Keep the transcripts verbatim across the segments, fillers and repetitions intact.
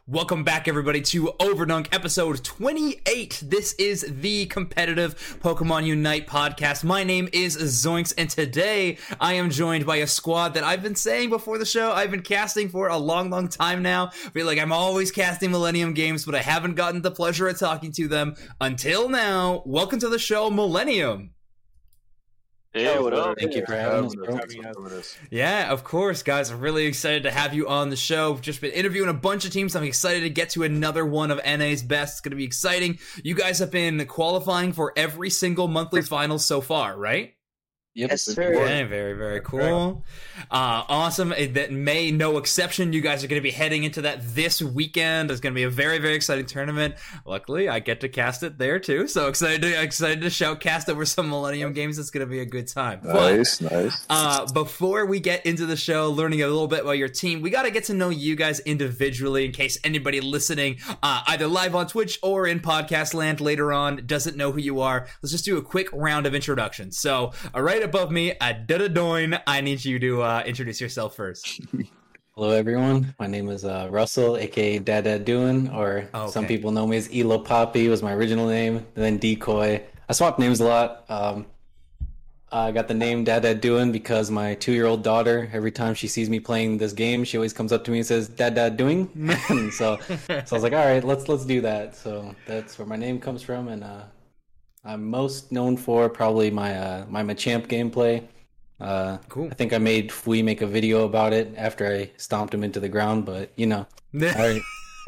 Welcome back, everybody, to Overdunk episode twenty-eight. This is the competitive Pokemon Unite podcast. My name is Zoinks, and today I am joined by a squad that I've been saying before the show I've been casting for a long, long time now. I feel like I'm always casting Millennium games, but I haven't gotten the pleasure of talking to them until now. Welcome to the show, Millennium. Hey, what up? Thank you for having us. Yeah, of course, guys. I'm really excited to have you on the show. We've just been interviewing a bunch of teams. I'm excited to get to another one of N A's best. It's going to be exciting. You guys have been qualifying for every single monthly finals so far, right? Yep. Yes, sir. Okay, very, very cool. Uh, awesome. That May, no exception. You guys are going to be heading into that this weekend. It's going to be a very, very exciting tournament. Luckily, I get to cast it there too. So excited to excited to shout cast over some Millennium games. It's going to be a good time. Nice, but, nice. Uh, before we get into the show, learning a little bit about your team, we got to get to know you guys individually in case anybody listening, uh, either live on Twitch or in podcast land later on, doesn't know who you are. Let's just do a quick round of introductions. So, all right. Above me, Adadadoin, I need you to uh, introduce yourself first. Hello, everyone. My name is uh, Russell, aka Dada Doin, or Okay. some people know me as Elo Poppy was my original name, and then Decoy. I swapped names a lot. Um, I got the name Dada Doin because my two-year-old daughter, every time she sees me playing this game, she always comes up to me and says, Dada Doing? so, so I was like, all right, let's let's do that. So that's where my name comes from, and uh, I'm most known for probably my uh, my Machamp gameplay. Uh, Cool. I think I made Fui make a video about it after I stomped him into the ground, but you know. All right.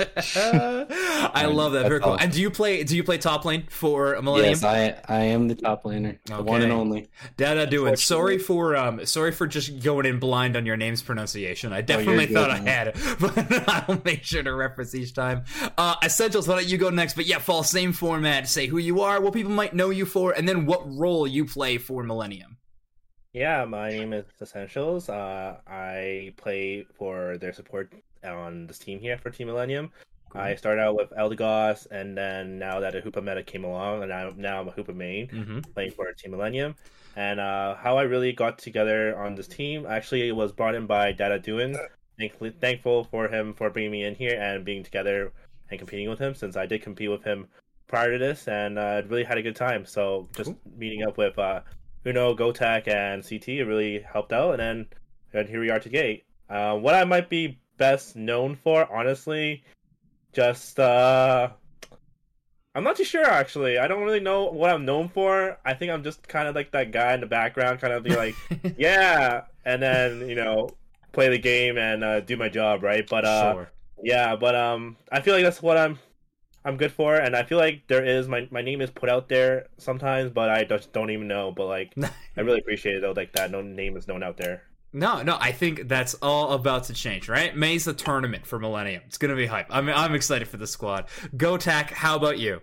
I love that. Very cool. all. And do you play? Do you play top lane for Millennium? Yes, I I am the top laner, the Okay. one and only. Dada doing. Sorry for um. Sorry for just going in blind on your name's pronunciation. I definitely good, thought I man. had it, but I'll make sure to reference each time. Uh, Essentials. Why don't you go next? But yeah, fall same format. Say who you are, what people might know you for, and then what role you play for Millennium. Yeah, my name is Essentials. Uh, I play for their support on this team here for Team Millennium. I started out with Eldegoss, and then now that a Hoopa meta came along, and now, now I'm a Hoopa main, Mm-hmm. playing for Team Millennium. And uh, how I really got together on this team, actually it was brought in by Dada Doin. Thankfully, thankful for him for bringing me in here and being together and competing with him, since I did compete with him prior to this, and uh, really had a good time. So just Cool. meeting up with uh, Uno, Gotak, and C T, it really helped out, and then and here we are today. Uh, what I might be best known for, honestly, just uh, I'm not too sure actually. I don't really know what I'm known for. I think I'm just kind of like that guy in the background, kind of be like, yeah, and then you know, play the game and uh, do my job, right? But uh, Sure. yeah, but um, I feel like that's what I'm I'm good for, and I feel like there is my my name is put out there sometimes, but I just don't even know. But like, I really appreciate it though, like that no name is known out there. No, no, I think that's all about to change, right? May's the tournament for Millennium. It's gonna be hype. I'm I'm excited for the squad. Gotak, how about you?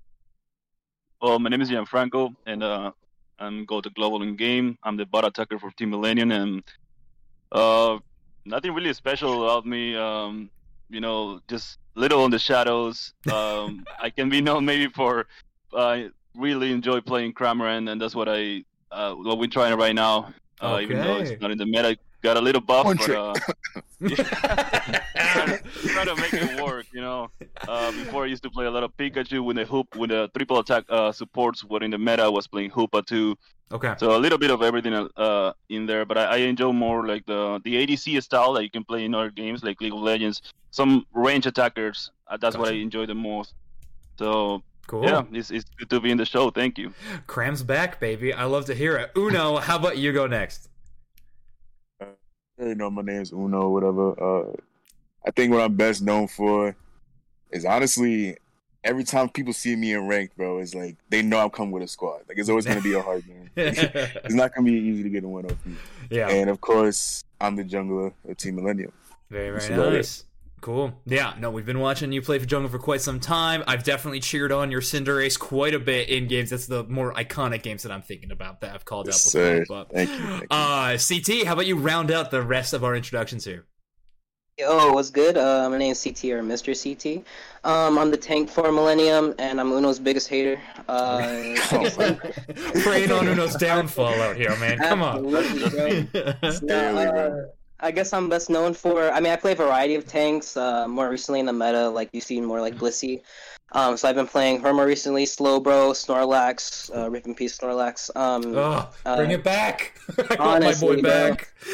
Well, my name is Gianfranco, and uh, I'm go to Global in Game. I'm the bot attacker for Team Millennium, and uh, nothing really special about me. Um, you know, just little in the shadows. Um, I can be known maybe for I really enjoy playing Cramorant, and that's what I uh, what we're trying right now. Uh, Even though Okay. it's not in the meta, got a little buff, One but trick. uh, yeah, try to make it work. You know, uh, before I used to play a lot of Pikachu with the hoop, with the triple attack uh, supports. What in the meta I was playing Hoopa too. Okay. So a little bit of everything uh, in there, but I, I enjoy more like the the A D C style that you can play in other games like League of Legends. Some range attackers. Uh, that's what I Gotcha. enjoy the most. So Cool. yeah, it's it's good to be in the show. Thank you. Cram's back, baby. I love to hear it. Uno, how about you go next? You know, my name's Uno, whatever. Uh, I think what I'm best known for is honestly, every time people see me in ranked, bro, it's like they know I'm coming with a squad. Like it's always gonna be a hard game. It's not gonna be easy to get a win off me. Yeah. And of course, I'm the jungler of Team Millennium. Very, That's very about it. nice. Cool. Yeah, no, we've been watching you play for Jungle for quite some time. I've definitely cheered on your Cinderace quite a bit in games. That's the more iconic games that I'm thinking about that I've called Yes, out sir. before. But, Thank you. Thank you. uh, C T, how about you round out the rest of our introductions here? Yo, what's good? Uh, my name is C T, or Mister C T. Um, I'm the tank for Millennium, and I'm Uno's biggest hater. Uh, Preying on Uno's downfall out here, man. Come on. Absolutely, bro. Stay No, away, uh, bro. I guess I'm best known for. I mean, I play a variety of tanks. Uh, more recently in the meta, like you see more like Blissey. Um, so I've been playing her more recently, Slowbro, Snorlax, uh, Rip in Peace Snorlax. Um, Oh, bring uh, it back! I want my honestly, boy bro.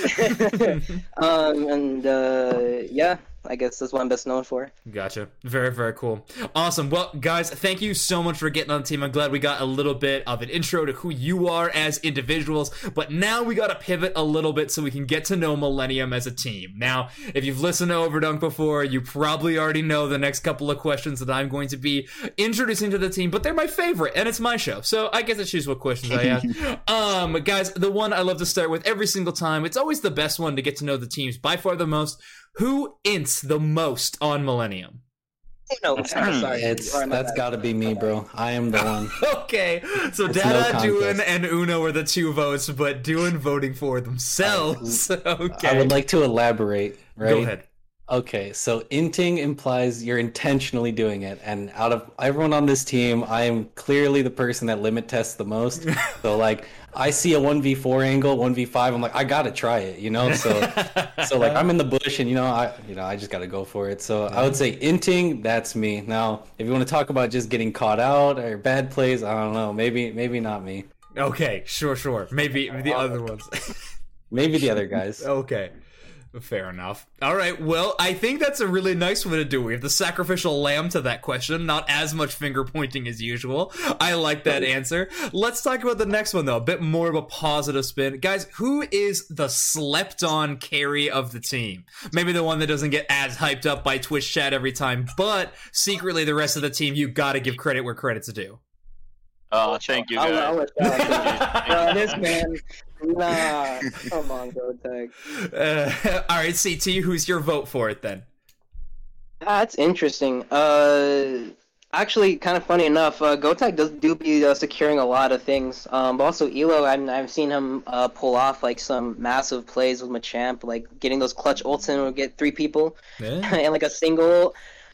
back. um, and uh, yeah, I guess that's what I'm best known for. Gotcha. Very, very cool. Awesome. Well, guys, thank you so much for getting on the team. I'm glad we got a little bit of an intro to who you are as individuals, but now we got to pivot a little bit so we can get to know Millennium as a team. Now, if you've listened to Overdunk before, you probably already know the next couple of questions that I'm going to be introducing to the team, but they're my favorite, and it's my show, so I get to choose what questions I ask. um, guys, the one I love to start with every single time, it's always the best one to get to know the teams by far the most. Who ints the most on Millennium? No, sorry. It's Sorry, my that's bad. got to be me, bro. I am the one. Okay, so It's no Dada, contest. Duin, and Uno are the two votes, but Duin voting for themselves. Okay. I would like to elaborate. Right. Go ahead. Okay, so inting implies you're intentionally doing it, and out of everyone on this team, I am clearly the person that limit tests the most. So like, I see a one v four angle, one v five, I'm like, I gotta try it, you know. So, so like, I'm in the bush, and you know, I, you know, I just gotta go for it. So I would say inting, that's me. Now, if you want to talk about just getting caught out or bad plays, I don't know, maybe, maybe not me. Okay, sure, sure. Maybe the other ones. Maybe the other guys. Okay. Fair enough. All right, well, I think that's a really nice way to do it. We have the sacrificial lamb to that question, not as much finger pointing as usual. I like that answer. Let's talk about the next one, though, a bit more of a positive spin. Guys, who is the slept-on carry of the team? Maybe the one that doesn't get as hyped up by Twitch chat every time, but secretly the rest of the team, you gotta give credit where credit's due. Uh, thank you, I'll, guys. I'll let y'all do it. Bro, this man, nah, come on, GoTag. Uh, all right, C T, who's your vote for it then? That's interesting. Uh, actually, kind of funny enough, uh, GoTag does do be uh, securing a lot of things. Um, but also Elo, I've I've seen him uh pull off like some massive plays with Machamp, like getting those clutch ults in will get three people Yeah. and like a single.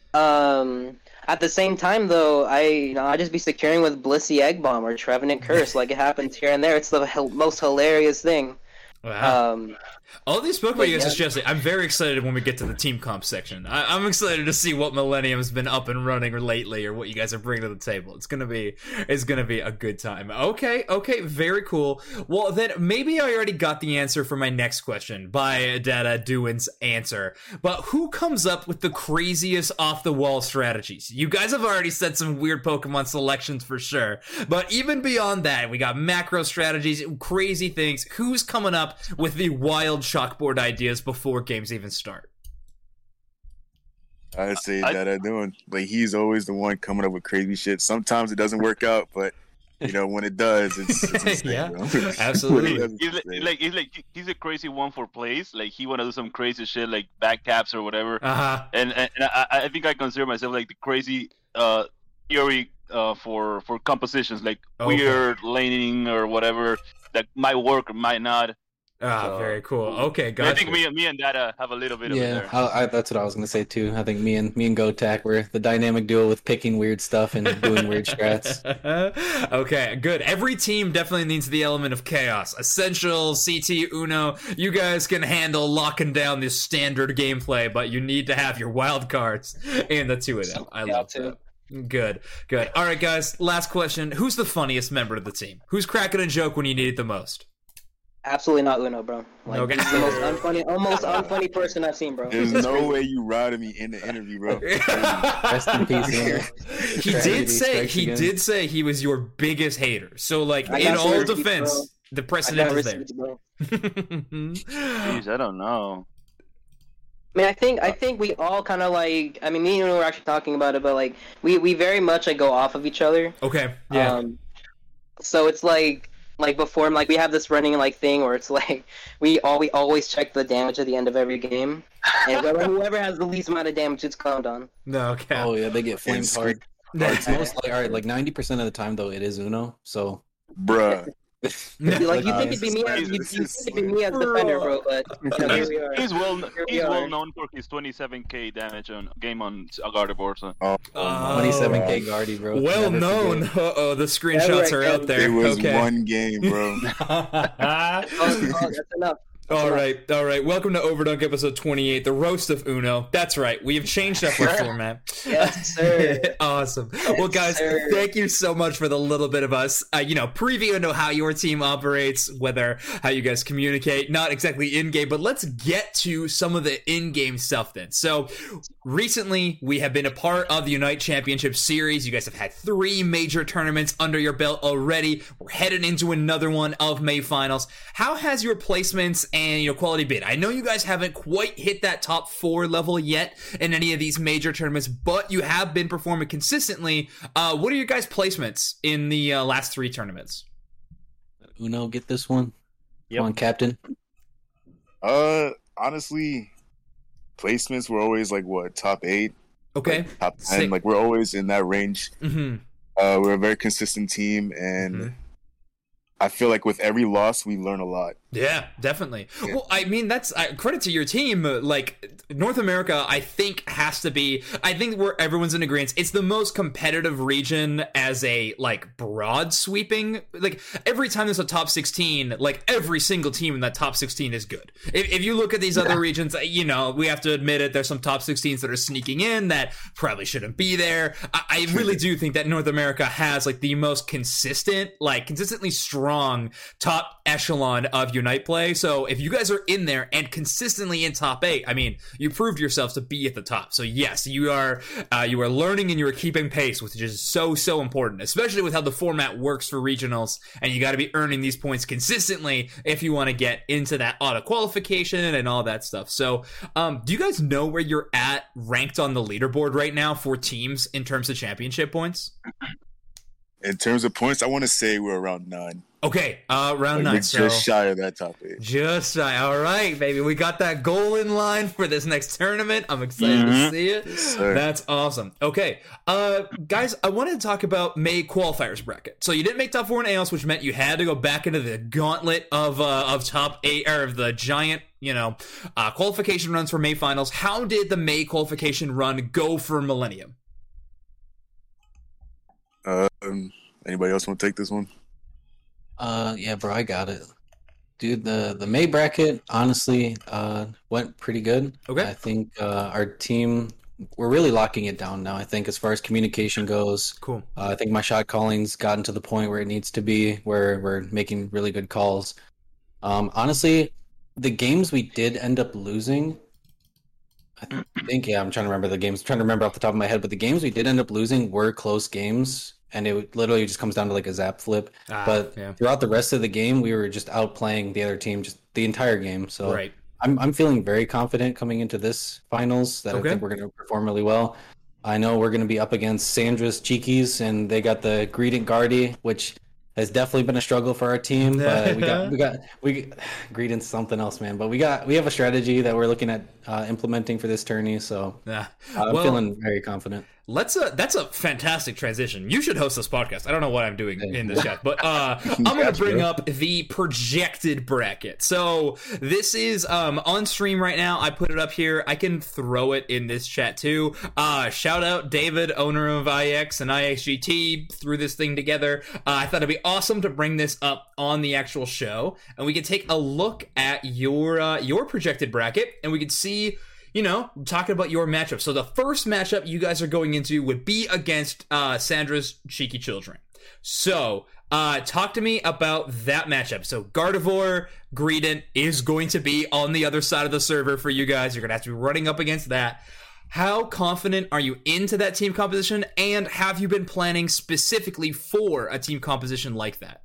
Um, at the same time, though, I you know I just be securing with Blissey Egg Bomb or Trevenant Curse, like it happens here and there. It's the hel- most hilarious thing. Wow. Um, All these spoke about but you guys yeah. suggesting. I'm very excited when we get to the team comp section. I, I'm excited to see what Millennium's been up and running lately, or what you guys are bringing to the table. It's gonna be, it's gonna be a good time. Okay, okay, very cool. Well, then maybe I already got the answer for my next question by Dada Duin's answer. But who comes up with the craziest off the wall strategies? You guys have already said some weird Pokemon selections for sure. But even beyond that, we got macro strategies, crazy things. Who's coming up with the wild chalkboard ideas before games even start? I'd say I- that I doing. Like he's always the one coming up with crazy shit. Sometimes it doesn't work out, but you know when it does, it's, it's insane, Yeah, bro. absolutely. When it does, He's like, it's like, he's like, he's a crazy one for plays. Like, he wanna do some crazy shit, like back taps or whatever. Uh-huh. And and, and I, I think I consider myself like the crazy uh theory uh for for compositions, like Okay. weird laning or whatever that might work or might not. Ah, So- very cool. Okay, I gotcha. think me and me and Dada have a little bit of it Yeah, there. I, I, that's what I was gonna say too. I think me and me and GoTac were the dynamic duo with picking weird stuff and doing weird strats. Okay, good. Every team definitely needs the element of chaos. Essential, C T, Uno, you guys can handle locking down this standard gameplay, but you need to have your wild cards in the two of them. I Yeah, love too. that. Good, good. All right, guys, last question. Who's the funniest member of the team? Who's cracking a joke when you need it the most? Absolutely not Uno, bro. Like, Okay. he's the most unfunny, almost unfunny person I've seen, bro. There's no way you riding me in the interview, bro. Rest in peace, Uno. He Tragedy did say strikes he again. did say he was your biggest hater. So like I in got some all receipts, defense, bro. the I precedent got is there. receipts, bro. Jeez, I don't know. I mean, I think I think we all kind of like. I mean, me and Uno were actually talking about it, but like we we very much like go off of each other. Okay. Yeah. Um, so it's like like before, like we have this running like thing where it's like we all we always check the damage at the end of every game, and whoever, whoever has the least amount of damage gets clowned on. no. Okay. Oh yeah, they get flamed It's hard. That's- It's most like all right, like ninety percent of the time though, it is Uno. So Bruh. Like you uh, think it'd be me, as, you, you think it'd be me as defender, bro, but you know, here He's, we are. he's well Here we he's are. well known for his twenty-seven K damage on game on Gardevoir. So. Oh, Uh, twenty-seven K God. Guardy, bro. Well Never known. forget. Uh oh, the screenshots Yeah, are right, out It there. was Okay. one game, bro. Oh, oh, that's enough. All right, all right. Welcome to Overdunk episode twenty-eight, the roast of Uno. That's right. We have changed up our format. Yes, sir. Awesome. Yes, well, guys, sir. thank you so much for the little bit of us, uh, you know, preview into how your team operates, whether how you guys communicate, not exactly in-game, but let's get to some of the in-game stuff then. So recently, we have been a part of the Unite Championship Series. You guys have had three major tournaments under your belt already. We're headed into another one of May Finals. How has your placements and, you know, quality been? I know you guys haven't quite hit that top four level yet in any of these major tournaments, but you have been performing consistently. Uh, what are your guys' placements in the uh, last three tournaments? Uno, get this one. Yep. Come on, Captain. Uh, honestly, placements were always like what top eight, Okay. like, top ten. Sick. Like we're always in that range. Mm-hmm. Uh, we're a very consistent team, and Mhm. I feel like with every loss, we learn a lot. Yeah, definitely. Yeah. Well, I mean, that's uh, credit to your team. uh, Like, North America, I think, has to be, I think where everyone's in agreement, it's the most competitive region as a, like, broad sweeping. Like, every time there's a top sixteen, like, every single team in that top sixteen is good. If, if you look at these other regions, uh, you know, we have to admit it, there's some top sixteens that are sneaking in that probably shouldn't be there. I, I really do think that North America has, like, the most consistent, like, consistently strong top echelon of Unite play. So if you guys are in there and consistently in top eight, I mean, you proved yourselves to be at the top. So yes, you are uh, you are learning and you are keeping pace, which is so so important, especially with how the format works for regionals. And you got to be earning these points consistently if you want to get into that auto qualification and all that stuff. So, um, do you guys know where you're at ranked on the leaderboard right now for teams in terms of championship points? In terms of points, I want to say we're around nine. Okay, uh, round Like, nine. we're So just shy of that top eight. just shy. All right, baby. We got that goal in line for this next tournament. I'm excited to Mhm. see it. sir. That's awesome. Okay, uh, guys, I wanted to talk about May qualifiers bracket. So you didn't make top four in A L S, which meant you had to go back into the gauntlet of uh, of top eight or of the giant, you know, uh, qualification runs for May finals. How did the May qualification run go for Millennium? Um, anybody else want to take this one? Uh, yeah, bro, I got it. Dude, the the May bracket honestly uh went pretty good. Okay. I think uh, our team we're really locking it down now. I think as far as communication goes, Cool. uh, I think my shot calling's gotten to the point where it needs to be, where we're making really good calls. Um, honestly, the games we did end up losing, I think, yeah, I'm trying to remember the games. I'm trying to remember off the top of my head, but the games we did end up losing were close games, and it literally just comes down to like a zap flip. Ah, But yeah. throughout the rest of the game, we were just outplaying the other team just the entire game. So Right. I'm I'm feeling very confident coming into this finals that Okay. I think we're going to perform really well. I know we're going to be up against Sandra's Cheekies, and they got the Greedent Guardy, which has definitely been a struggle for our team. But we got we got we Greedent's something else, man. But we got we have a strategy that we're looking at uh, implementing for this tourney. So Yeah. I'm Well, feeling very confident. Let's uh that's a fantastic transition. You should host this podcast. I don't know what I'm doing in this chat, but uh I'm gonna Gotcha. bring up the projected bracket. So this is um on stream right now. I put it up here. I can throw it in this chat too. Uh shout out David, owner of I X and I X G T, threw this thing together. Uh, I thought it'd be awesome to bring this up on the actual show, and we could take a look at your uh, your projected bracket, and we could see, you know, talking about your matchup. So the first matchup you guys are going into would be against uh, Sandra's Cheeky Children. So uh, talk to me about that matchup. So Gardevoir, Greedent is going to be on the other side of the server for you guys. You're going to have to be running up against that. How confident are you into that team composition, and have you been planning specifically for a team composition like that?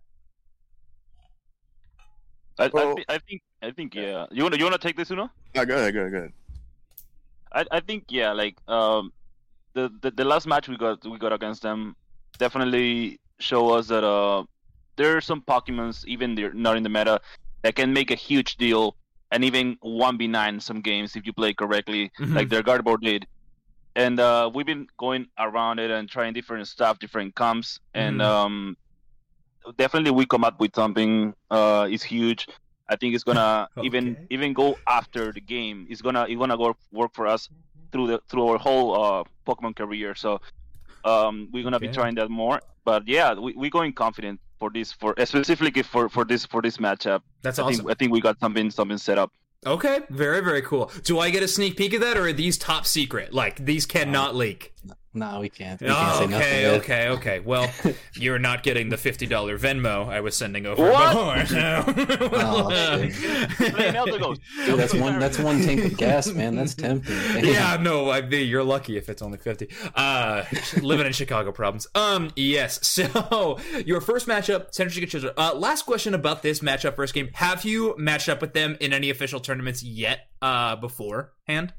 I, I, Well- thi- I think I think yeah. You wanna you wanna take this, Uno? No, go ahead, go ahead, go ahead. I, I think yeah, like um, the, the the last match we got we got against them definitely show us that uh there are some Pokemons, even they're not in the meta, that can make a huge deal and even one v nine some games if you play correctly, Mhm. like their Gardevoir did. And uh, we've been going around it and trying different stuff, different comps, and Mhm. um, definitely we come up with something uh is huge. I think it's gonna even Okay. even go after the game. It's gonna it's gonna go work for us through the through our whole uh Pokemon career. So um we're gonna Okay. be trying that more. but yeah, we we going confident for this for specifically for for this for this matchup. That's I awesome. think, I think we got something something set up. Okay, very, very cool. Do I get a sneak peek of that, or are these top secret? Like, these cannot leak? No, we can't. We Oh, can't say nothing okay, yet. okay, okay. Well, you're not getting the fifty dollar Venmo I was sending over What? before. Oh, shit. Blame Elder Ghost. Dude, that's one. That's one tank of gas, man. That's tempting. Damn. Yeah, no, I mean, you're lucky if it's only fifty. Uh, living in Chicago problems. Um, yes. So your first matchup, Central Chica Children. Uh, last question about this matchup, first game. Have you matched up with them in any official tournaments yet? Uh, beforehand?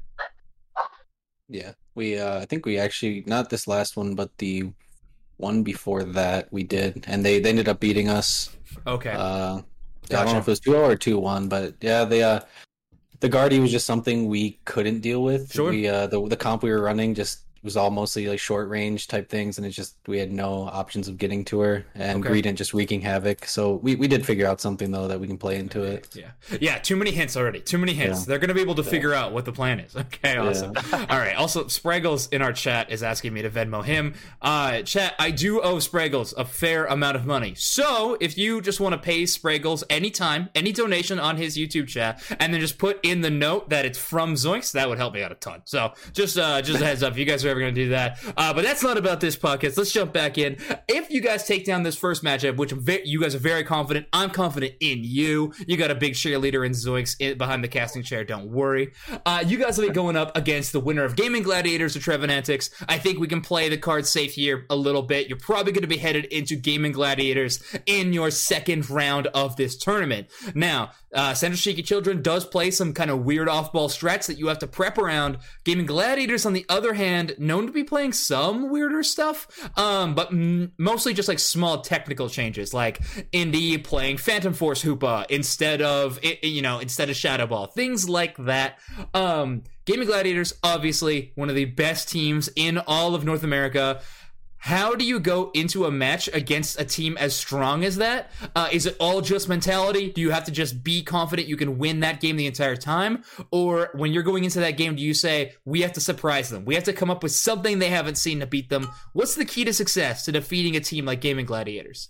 Yeah, we. Uh, I think we actually not this last one, but the one before that we did, and they, they ended up beating us. Okay. Uh, Gotcha. I don't know if it was two zero or two one, but yeah, the uh, the Guardy was just something we couldn't deal with. Sure. We uh, the the comp we were running just was all mostly like short range type things, and it's just we had no options of getting to her, and Okay. Greedent just wreaking havoc. So we, we did figure out something though that we can play into it. Yeah. Yeah, too many hints already. Too many hints. Yeah. They're going to be able to figure out what the plan is. Okay, awesome. All right. Also, Spraggles in our chat is asking me to Venmo him. Uh, chat, I do owe Spraggles a fair amount of money. So, if you just want to pay Spraggles anytime, any donation on his YouTube chat, and then just put in the note that it's from Zoinks, that would help me out a ton. So, just uh, just a heads up, if you guys are ever going to do that. Uh, but that's not about this podcast. Let's jump back in. If you guys take down this first matchup, which I'm ve- you guys are very confident, I'm confident in you. You got a big cheerleader in Zoinks in, behind the casting chair. Don't worry. Uh, you guys will be going up against the winner of Gaming Gladiators or Trevin Antics. I think we can play the card safe here a little bit. You're probably going to be headed into Gaming Gladiators in your second round of this tournament. Now, uh, Central Shiki Children does play some kind of weird off-ball strats that you have to prep around. Gaming Gladiators, on the other hand, known to be playing some weirder stuff, um, but m- mostly just like small technical changes, like Indy playing Phantom Force Hoopa instead of, i- you know, instead of Shadow Ball, things like that. Um, Gaming Gladiators, obviously one of the best teams in all of North America. How do you go into a match against a team as strong as that? Uh, is it all just mentality? Do you have to just be confident you can win that game the entire time? Or when you're going into that game, do you say, we have to surprise them? We have to come up with something they haven't seen to beat them? What's the key to success to defeating a team like Gaming Gladiators?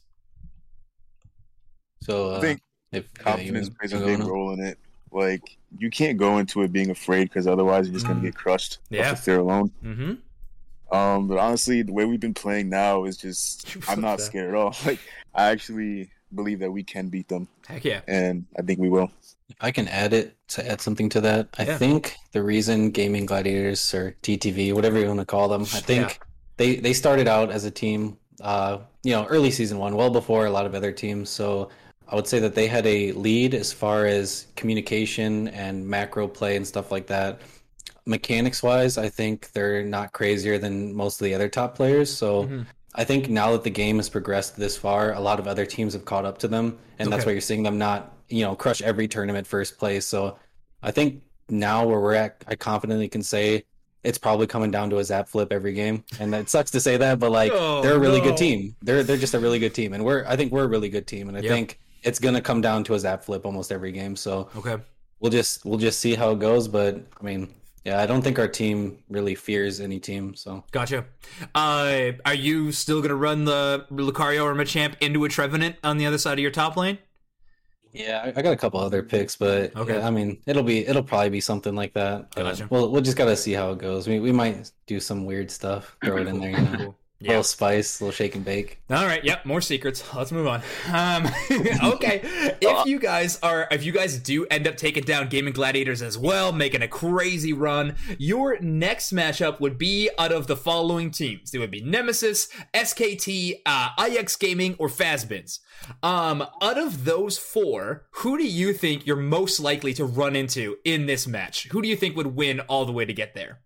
So uh, I think if confidence yeah, plays you a wanna big go now? role in it. Like, you can't go into it being afraid because otherwise you're just going Mm. to get crushed Yeah. off the fear alone. Mm-hmm. Um, but honestly, the way we've been playing now is just, I'm not that. scared at all. Like, I actually believe that we can beat them, Heck yeah. and I think we will. If I can add it to add something to that, I Yeah. think the reason Gaming Gladiators or T T V, whatever you want to call them, I think Yeah. they they started out as a team, uh, you know, early season one, well before a lot of other teams. So I would say that they had a lead as far as communication and macro play and stuff like that. Mechanics wise, I think they're not crazier than most of the other top players. So Mhm. I think now that the game has progressed this far, a lot of other teams have caught up to them, and that's Okay. why you're seeing them not, you know, crush every tournament first place. So I think now where we're at, I confidently can say it's probably coming down to a zap flip every game, and it sucks to say that, but like Oh, they're a really no. good team. They're they're just a really good team, and we're I think we're a really good team, and I Yep. think it's gonna come down to a zap flip almost every game. So Okay. we'll just we'll just see how it goes. But I mean, yeah, I don't think our team really fears any team. So Gotcha. Uh, are you still going to run the Lucario or Machamp into a Trevenant on the other side of your top lane? yeah, I, I got a couple other picks, but Okay. yeah, I mean, it'll be it'll probably be something like that. But Gotcha. We'll we'll just gotta see how it goes. We we might do some weird stuff, throw it in there, you know, Cool. a little spice, a little shake and bake. All right. Yep. More secrets. Let's move on. Um, okay. If you guys are, if you guys do end up taking down Gaming Gladiators as well, making a crazy run, your next matchup would be out of the following teams. It would be Nemesis, S K T, uh, I X Gaming, or Fazbins. Um, out of those four, who do you think you're most likely to run into in this match? Who do you think would win all the way to get there?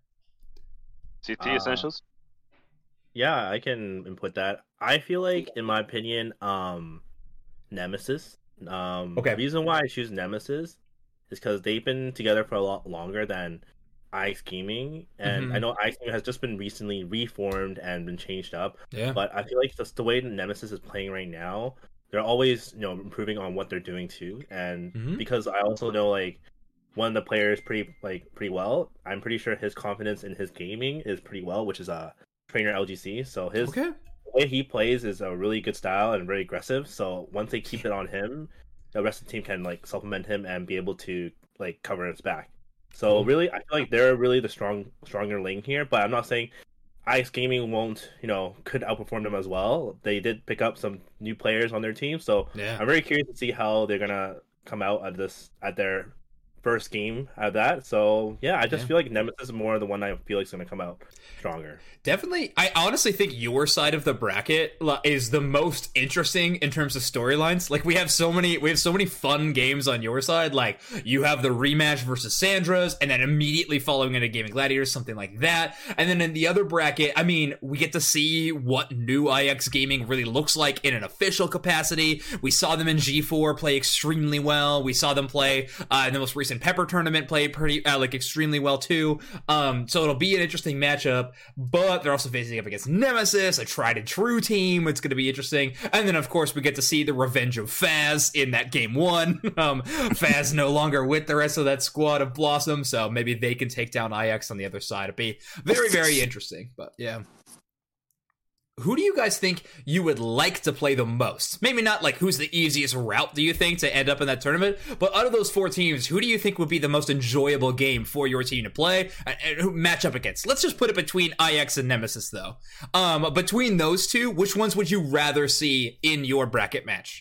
C T Uh, essentials. Yeah, I can input that. I feel like, in my opinion, um, Nemesis. Um, Okay. The reason why I choose Nemesis is because they've been together for a lot longer than Ice Gaming, and Mhm. I know Ice Gaming has just been recently reformed and been changed up. Yeah. But I feel like just the way Nemesis is playing right now, they're always, you know, improving on what they're doing too. And Mhm. because I also know like one of the players pretty like pretty well, I'm pretty sure his confidence in his gaming is pretty well, which is a uh, trainer L G C. So his Okay. the way he plays is a really good style and very aggressive. So once they keep it on him, the rest of the team can like supplement him and be able to like cover his back. So really, I feel like they're really the strong, stronger lane here. But I'm not saying I X Gaming won't, you know, could outperform them as well. They did pick up some new players on their team, so Yeah. I'm very curious to see how they're gonna come out at this at their first game at that. So yeah, I just Yeah. feel like Nemesis is more the one I feel like is gonna come out stronger. Definitely, I honestly think your side of the bracket li- is the most interesting in terms of storylines. Like we have so many, we have so many fun games on your side. Like you have the rematch versus Sandra's, and then immediately following into Gaming Gladiators, something like that. And then in the other bracket, I mean, we get to see what new I X Gaming really looks like in an official capacity. We saw them in G four play extremely well. We saw them play uh, in the most recent Pepper tournament play pretty uh, like extremely well too. Um, so it'll be an interesting matchup, but they're also facing up against Nemesis, a tried and true team. It's going to be interesting. And then, of course, we get to see the revenge of Faz in that game one. Um, Faz no longer with the rest of that squad of Blossom, so maybe they can take down I X on the other side. It'd be very, very interesting. But yeah. Who do you guys think you would like to play the most? Maybe not like who's the easiest route, do you think, to end up in that tournament? But out of those four teams, who do you think would be the most enjoyable game for your team to play and, and who match up against? Let's just put it between I X and Nemesis, though. Um, between those two, which ones would you rather see in your bracket match?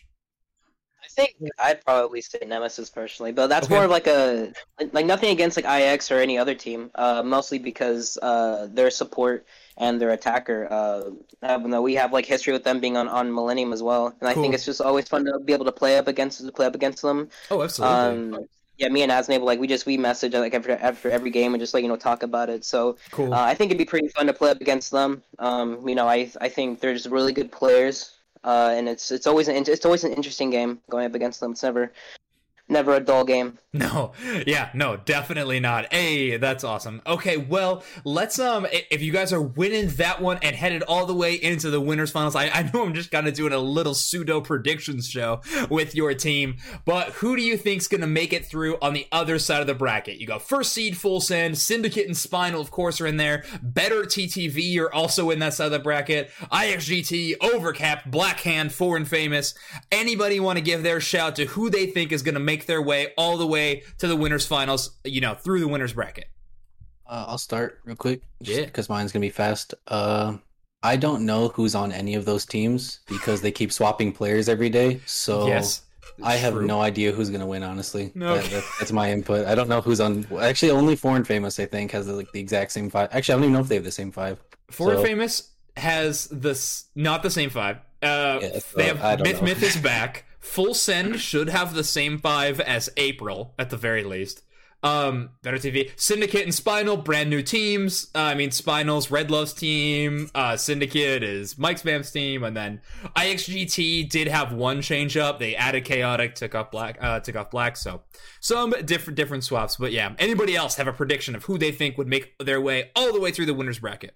I think I'd probably say Nemesis personally, but that's Okay. more of like a like nothing against like I X or any other team. Uh, mostly because uh, their support and their attacker. Uh, even though we have like history with them being on, on Millennium as well, and I Cool. think it's just always fun to be able to play up against to play up against them. Oh, absolutely. Um, yeah, me and Asnable, like we just we message like after after every game and just like you know talk about it. So Cool. uh, I think it'd be pretty fun to play up against them. Um, you know, I I think there's really good players. Uh, and it's it's always an it's always an interesting game going up against them. It's never never a dull game. No, yeah, no, definitely not. Hey, that's awesome. Okay, well, let's, um, i- if you guys are winning that one and headed all the way into the winners finals, I, I know I'm just kind of doing a little pseudo predictions show with your team, but who do you think's gonna make it through on the other side of the bracket? You got First Seed, Full Send, Syndicate and Spinal, of course, are in there. Better T T V are also in that side of the bracket. I X G T, Overcapped, Black Hand, Foreign Famous. Anybody want to give their shout to who they think is gonna make their way all the way to the winners finals, you know, through the winners bracket? Uh, I'll start real quick, Yeah. because mine's gonna be fast. Uh, I don't know who's on any of those teams because they keep swapping players every day. So Yes, I have true. no idea who's gonna win. Honestly, No. That- that- that's my input. I don't know who's on. well, Actually, only Foreign Famous I think has like the exact same five. Actually, I don't even know if they have the same five. Foreign So- Famous has this not the same five. Uh, Yeah, they so I have don't Myth know. Myth is back. Full Send should have the same five as April at the very least. Um, Better T V, Syndicate and Spinal, brand new teams. Uh, I mean, Spinal's Red Love's team. Uh, Syndicate is Mike Spam's team, and then I X G T did have one change up. They added Chaotic, took off Black, uh, took off Black. So some different different swaps. But yeah, anybody else have a prediction of who they think would make their way all the way through the winners bracket?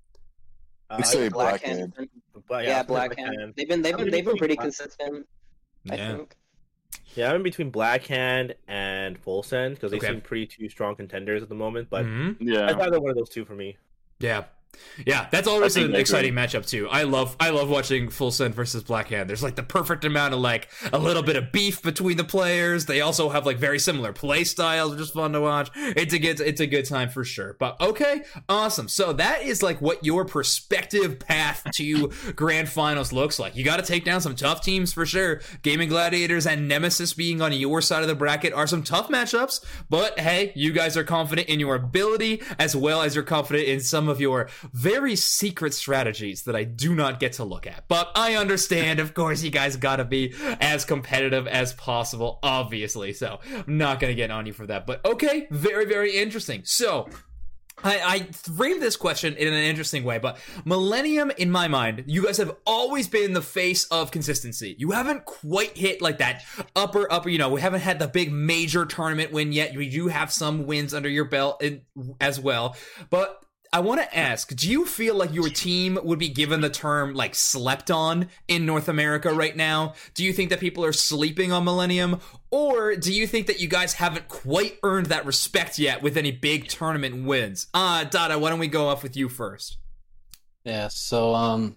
Uh, I'd say Black Blackhand. Hand. but Yeah, yeah, Black Hand. They've been they've I'm been in they've been between pretty Black- consistent. I Yeah. think. Yeah, I'm in between Blackhand and Full Send because they Okay. seem pretty two strong contenders at the moment. But Mhm. Yeah. I'd rather one of those two for me. Yeah. Yeah, that's always I think an they exciting matchup too. I love I love watching Full Send versus Black Hand. There's like the perfect amount of like a little bit of beef between the players. They also have like very similar play styles, which is fun to watch. It's a good it's a good time for sure. But okay, awesome. So that is like what your perspective path to grand finals looks like. You got to take down some tough teams for sure. Gaming Gladiators and Nemesis being on your side of the bracket are some tough matchups, but hey, you guys are confident in your ability as well as you're confident in some of your very secret strategies that I do not get to look at. But I understand, of course, you guys gotta be as competitive as possible, obviously. So I'm not gonna get on you for that. But okay, very, very interesting. So I, I framed this question in an interesting way, but Millennium, in my mind, you guys have always been the face of consistency. You haven't quite hit like that upper, upper, you know, we haven't had the big major tournament win yet. You do have some wins under your belt in, as well, but I want to ask, do you feel like your team would be given the term like slept on in North America right now? Do you think that people are sleeping on Millennium? Or do you think that you guys haven't quite earned that respect yet with any big tournament wins? Uh, Dada, why don't we go off with you first? Yeah, so um,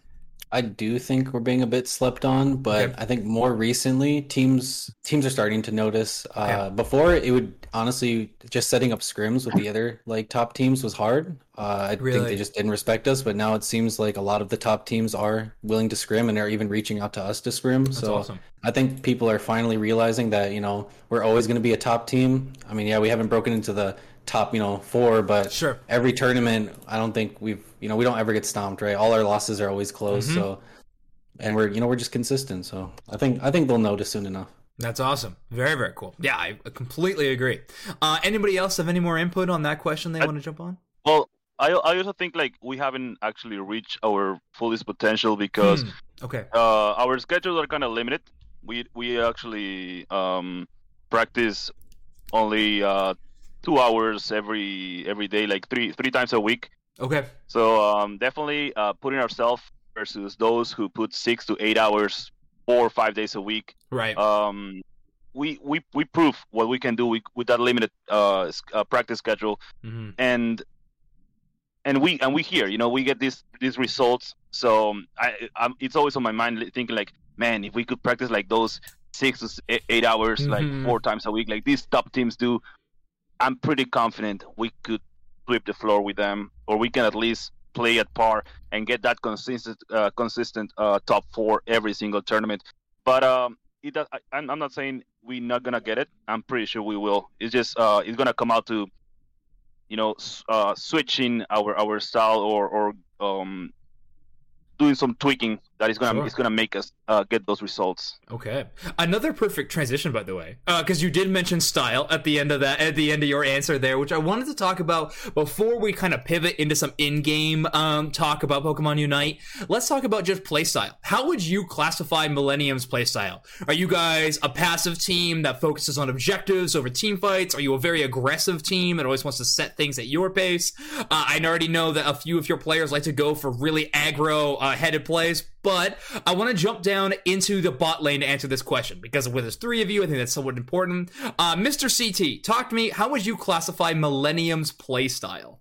I do think we're being a bit slept on, but Okay. I think more recently teams teams are starting to notice. Okay. Uh, before it would honestly just setting up scrims with the other like top teams was hard. Uh, I think Really? they just didn't respect us, but now it seems like a lot of the top teams are willing to scrim and are even reaching out to us to scrim. That's So awesome. I think people are finally realizing that, you know, we're always going to be a top team. I mean, yeah, we haven't broken into the top, you know, four, but Sure. every tournament, I don't think we've, you know, we don't ever get stomped, right? All our losses are always close. Mhm. So, and we're, you know, we're just consistent. So I think, I think they'll notice soon enough. That's awesome. Very, very cool. Yeah, I completely agree. Uh, anybody else have any more input on that question they I- want to jump on? Well, I I also think like we haven't actually reached our fullest potential because Hmm. Okay. uh, our schedules are kind of limited. We we actually um, practice only uh, two hours every every day, like three three times a week. Okay. So um, definitely uh, putting ourselves versus those who put six to eight hours, four or five days a week. Right. Um, we we we prove what we can do with, with that limited uh, s- uh, practice schedule, hmm and and we and we here, you know, we get these these results. So um, I I'm, it's always on my mind li- thinking like, man, if we could practice like those six to s- eight eight hours, Mhm. like four times a week, like these top teams do, I'm pretty confident we could sweep the floor with them, or we can at least play at par and get that consistent uh, consistent uh, top four every single tournament. But um, it does, I, I'm I'm not saying we're not gonna get it. I'm pretty sure we will. It's just uh, it's gonna come out to, you know, s- uh, switching our our style or or um, doing some tweaking that is gonna Sure. is gonna make us uh, get those results. Okay. Another perfect transition, by the way, because you did mention style at the end of that, at the end of your answer there, which I wanted to talk about before we kind of pivot into some in-game um, talk about Pokemon Unite. Let's talk about just playstyle. How would you classify Millennium's playstyle? Are you guys a passive team that focuses on objectives over team fights? Are you a very aggressive team that always wants to set things at your pace? Uh, I already know that a few of your players like to go for really aggro-headed plays, but I want to jump down into the bot lane to answer this question because with there's three of you, I think that's somewhat important. Uh, Mister C T, talk to me. How would you classify Millennium's playstyle?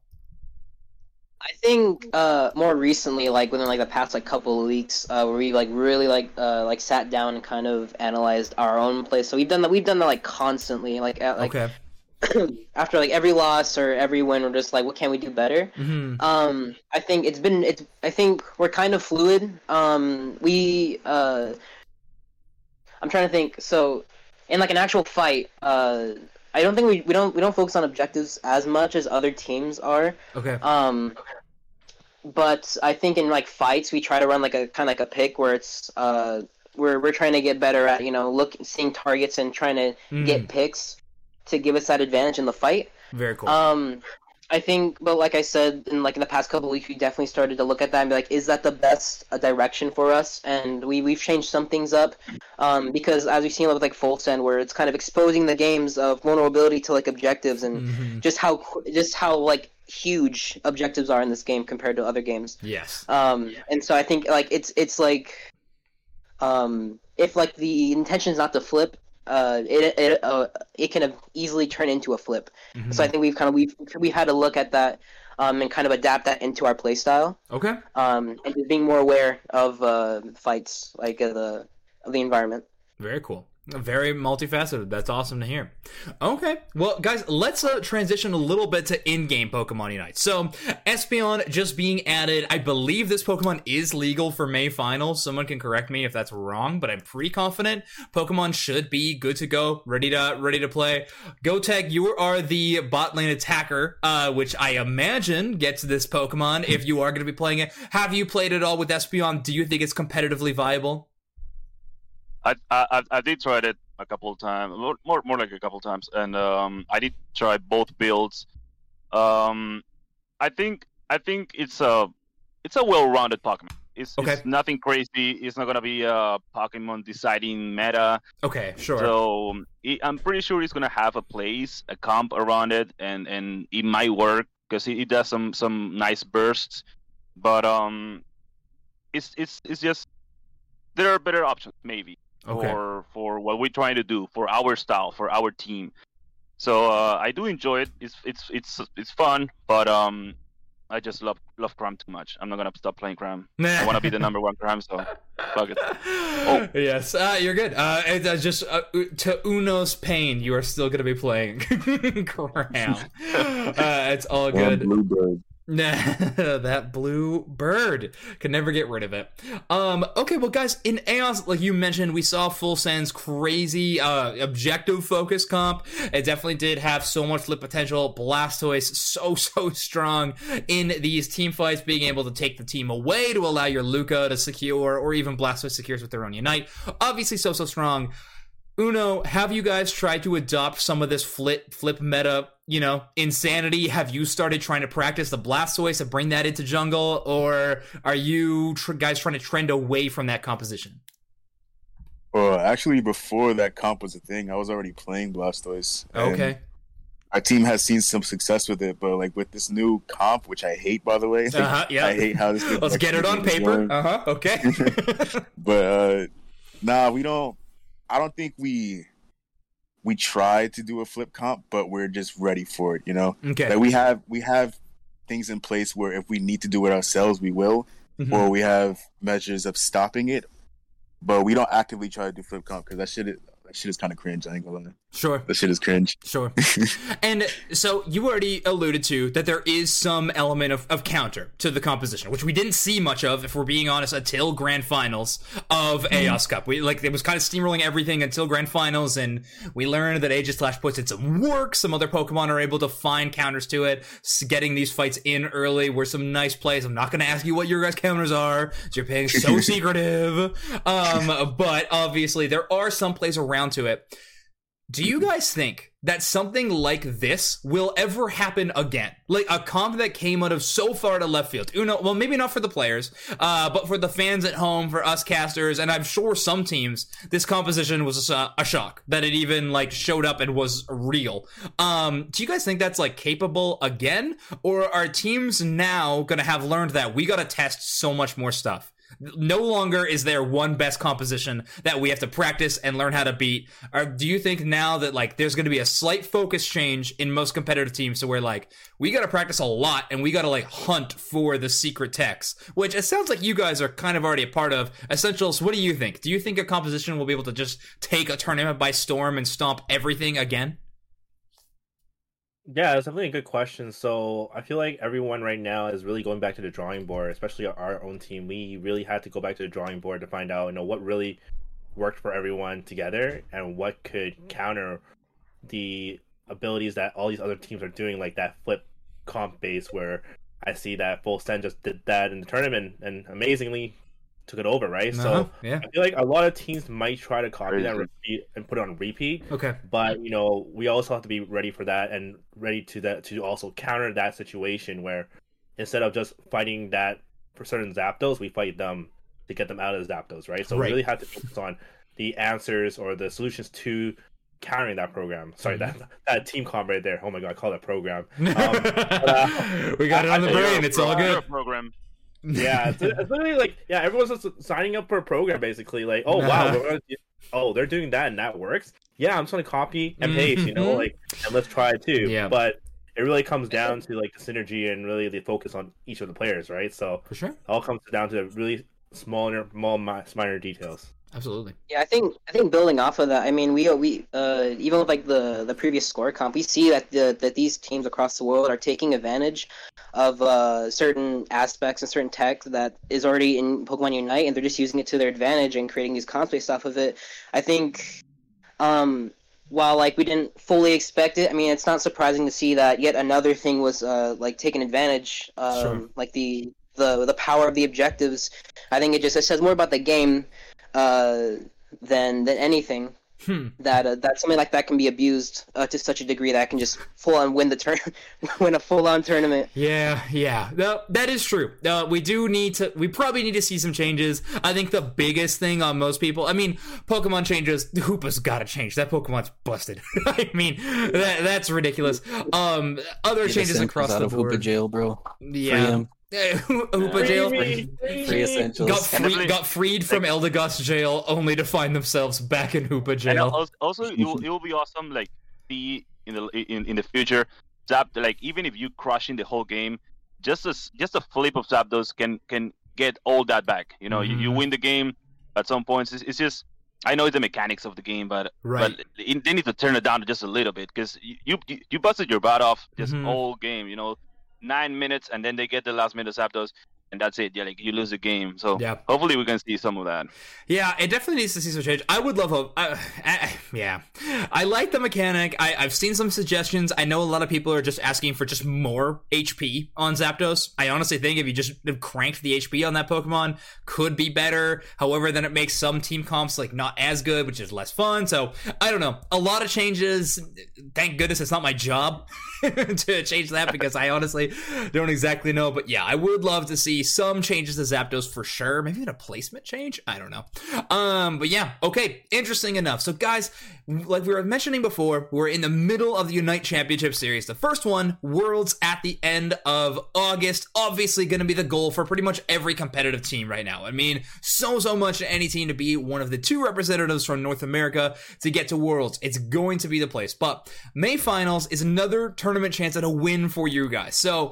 I think uh, more recently, like within like the past like couple of weeks, uh, where we like really like uh, like sat down and kind of analyzed our own play. So we've done that. We've done that like constantly. Like at, like Okay. after like every loss or every win, we're just like, what can we do better? hmm Um, I think it's been it's. I think we're kind of fluid. Um, we uh, I'm trying to think. So, in like an actual fight, uh, I don't think we, we don't we don't focus on objectives as much as other teams are. Okay. Um, but I think in like fights, we try to run like a kind of like a pick where it's uh, we're we're trying to get better at you know look seeing targets and trying to Mm, get picks to give us that advantage in the fight. very cool. Um, I think, but like I said, in like in the past couple of weeks, we definitely started to look at that and be like, is that the best uh, direction for us? And we we've changed some things up, um, because as we've seen with like Full Send, where it's kind of exposing the games of vulnerability to like objectives and Mhm. just how qu- just how like huge objectives are in this game compared to other games. Yes. Um, and so I think like it's it's like, um, if like the intention is not to flip, uh, it it uh, it can easily turn into a flip. Mhm. So I think we've kind of we've we had to look at that, um, and kind of adapt that into our play style, Okay. um, and just being more aware of uh, fights, like uh, the of the environment. Very cool. Very multifaceted. That's awesome to hear. Okay. Well, guys, let's uh, transition a little bit to in-game Pokemon Unite. So, Espeon just being added. I believe this Pokemon is legal for May Finals. Someone can correct me if that's wrong, but I'm pretty confident Pokemon should be good to go, ready to ready to play. Gotek, you are the bot lane attacker, uh, which I imagine gets this Pokemon if you are going to be playing it. Have you played it all with Espeon? Do you think it's competitively viable? I, I I did try it a couple of times, more more more like a couple of times, and um, I did try both builds. Um, I think I think it's a it's a well-rounded Pokemon. It's, Okay. it's nothing crazy. It's not gonna be a Pokemon deciding meta. Okay, sure. So um, it, I'm pretty sure it's gonna have a place, a comp around it, and, and it might work because it, it does some, some nice bursts. But um, it's it's it's just there are better options maybe Okay. for for what we're trying to do for our style for our team. So uh, I do enjoy it. It's it's it's it's fun, but um, I just love love Cram too much. I'm not gonna stop playing Cram. I want to be the number one Cram, so fuck it. Oh. Yes, uh, you're good. Uh, it's uh, just uh, to Uno's pain, you are still gonna be playing Cram. Uh, it's all good. Bluebird. That blue bird, could never get rid of it. Um okay, well guys, in Aeos, like you mentioned, we saw Full Send's crazy uh objective focus comp. It definitely did have so much flip potential. Blastoise so so strong in these team fights, being able to take the team away to allow your Luca to secure, or even Blastoise secures with their own Unite. Obviously so so strong. Uno, have you guys tried to adopt some of this flip flip meta, you know, insanity? Have you started trying to practice the Blastoise and bring that into jungle, or are you tr- guys trying to trend away from that composition? Well, actually, before that comp was a thing, I was already playing Blastoise. Okay. Our team has seen some success with it, but like with this new comp, which I hate, by the way. Uh-huh, yeah. I hate how this. Let's get it on paper. Uh huh. Okay. But uh, nah, we don't. I don't think we we tried to do a flip comp, but we're just ready for it, you know? Okay. Like we have we have things in place where if we need to do it ourselves, we will, Mhm. or we have measures of stopping it, but we don't actively try to do flip comp because that shit is that shit is kind of cringe. I ain't gonna lie. Sure. That shit is cringe. Sure. And so you already alluded to that there is some element of, of counter to the composition, which we didn't see much of, if we're being honest, until grand finals of Aeos Cup. We like it was kind of steamrolling everything until grand finals, and we learned that Aegislash puts in some work. Some other Pokemon are able to find counters to it. S- Getting these fights in early were some nice plays. I'm not going to ask you what your guys' counters are, so you're being so secretive. Um, but obviously there are some plays around to it. Do you guys think that something like this will ever happen again? Like a comp that came out of so far to left field. Uno, well, maybe not for the players, uh, but for the fans at home, for us casters, and I'm sure some teams, this composition was a, a shock that it even like showed up and was real. Um, do you guys think that's like capable again, or are teams now gonna have learned that we gotta test so much more stuff? No longer is there one best composition that we have to practice and learn how to beat. Or do you think now that like there's going to be a slight focus change in most competitive teams, so we're like, we got to practice a lot and we got to like hunt for the secret techs, which it sounds like you guys are kind of already a part of. Essentials, what do you think? Do you think a composition will be able to just take a tournament by storm and stomp everything again? Yeah, that's definitely a good question. So I feel like everyone right now is really going back to the drawing board, especially our own team. We really had to go back to the drawing board to find out, you know, what really worked for everyone together and what could counter the abilities that all these other teams are doing, like that flip comp base where I see that Full Send just did that in the tournament and amazingly took it over, right? Uh-huh, So yeah. I feel like a lot of teams might try to copy that and, Crazy. repeat, and put it on repeat. Okay. But you know, we also have to be ready for that and ready to that to also counter that situation where instead of just fighting that for certain Zapdos, we fight them to get them out of the Zapdos, right? So Right. we really have to focus on the answers or the solutions to countering that program. Sorry, Mm-hmm. that that team comp right there. Oh my god, I call it program. Um, but, uh, we got it on the Hey, you're brain. a It's all pro- you're good. a Program. yeah, it's, it's literally like yeah, everyone's just signing up for a program basically. Like, oh wow, we're gonna, oh they're doing that and that works. Yeah, I'm just gonna copy and paste, you know, Mhm. like and let's try it too. Yeah. But it really comes down to like the synergy and really the focus on each of the players, right? So For sure. it all comes down to really smaller, small, mi- minor details. Absolutely. Yeah, I think I think building off of that, I mean, we we uh even with like the the previous score comp, we see that the that these teams across the world are taking advantage of uh certain aspects and certain tech that is already in Pokemon Unite, and they're just using it to their advantage and creating these comps based off of it. I think, um, while like we didn't fully expect it, I mean, it's not surprising to see that yet another thing was uh like taken advantage, um, Sure. like the the the power of the objectives. I think it just it says more about the game uh, than than anything. Hmm. That uh, that something like that can be abused uh, to such a degree that I can just full on win the turn, win a full on tournament. Yeah, yeah, no, that is true. Uh, we do need to. We probably need to see some changes. I think the biggest thing on most people. I mean, Pokemon changes. Hoopa's got to change. That Pokemon's busted. I mean, that that's ridiculous. Um, other Get changes Essentials across out the of board. Hoopa jail, bro. Yeah. Free him. Uh, Hoopa jail Free me, Free me. essentials. got free, Definitely. got freed from Eldegoss jail, only to find themselves back in Hoopa And jail. also, also it, will, it will be awesome, like, see in the in, in the future, Zap, like, even if you crushing the whole game, just a just a flip of Zapdos can can get all that back. You know, mm-hmm. you, you win the game at some points. It's, it's just I know it's the mechanics of the game, but right. but it, they need to turn it down just a little bit because you, you you busted your butt off this mm-hmm. whole game. You know, nine minutes and then they get the last minute Zapdos. And that's it. Yeah, like you lose the game. So yeah. hopefully we can see some of that. Yeah, it definitely needs to see some change. I would love a. Uh, uh, yeah, I like the mechanic. I, I've seen some suggestions. I know a lot of people are just asking for just more H P on Zapdos. I honestly think if you just cranked the H P on that Pokemon, could be better. However, then it makes some team comps like not as good, which is less fun. So I don't know. A lot of changes. Thank goodness it's not my job to change that because I honestly don't exactly know. But yeah, I would love to see some changes to Zapdos for sure. Maybe even a placement change. I don't know. Um, but yeah, okay, interesting enough. So guys, like we were mentioning before, we're in the middle of the Unite Championship Series. The first one, Worlds at the end of August. Obviously going to be the goal for pretty much every competitive team right now. I mean, so, so much any team to be one of the two representatives from North America to get to Worlds. It's going to be the place. But May Finals is another tournament chance at a win for you guys. So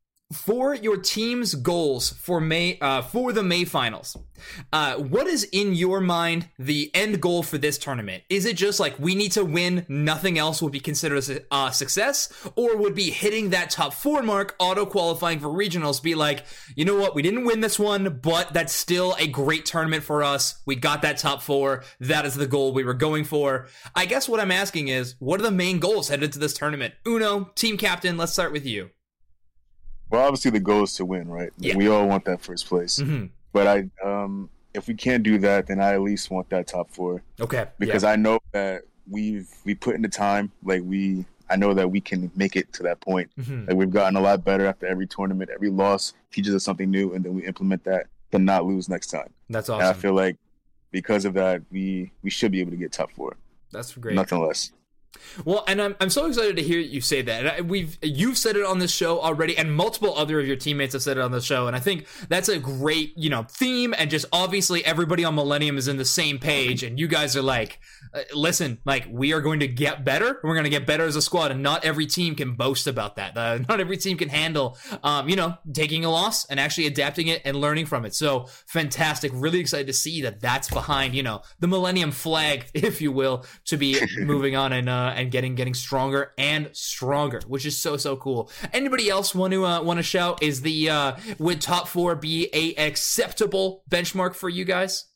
for your team's goals for May, uh, for the May Finals, uh, what is in your mind the end goal for this tournament? Is it just like we need to win, nothing else would be considered a uh, success, or would be hitting that top four mark, auto qualifying for regionals, be like, you know what, we didn't win this one, but that's still a great tournament for us. We got that top four. That is the goal we were going for. I guess what I'm asking is, what are the main goals headed to this tournament? Uno, team captain, let's start with you. Well, obviously the goal is to win, right? Yeah. We all want that first place. Mm-hmm. But I, um, if we can't do that, then I at least want that top four. Okay. Because yeah. I know that we've we put in the time. Like we, I know that we can make it to that point. Mm-hmm. Like we've gotten a lot better after every tournament. Every loss teaches us something new, and then we implement that to not lose next time. That's awesome. And I feel like because of that, we we should be able to get top four. That's great. Nothing less. Well, and I'm I'm so excited to hear you say that. And we've you've said it on this show already, and multiple other of your teammates have said it on the show. And I think that's a great, you know, theme. And just obviously everybody on Millennium is in the same page. And you guys are like, uh, listen, like we are going to get better. We're going to get better as a squad, and not every team can boast about that. Uh, not every team can handle, um, you know, taking a loss and actually adapting it and learning from it. So fantastic! Really excited to see that that's behind, you know, the Millennium flag, if you will, to be moving on and. Uh, and getting getting stronger and stronger, which is so so cool. Anybody else want to uh, want to shout? Is the uh, would top four be a acceptable benchmark for you guys?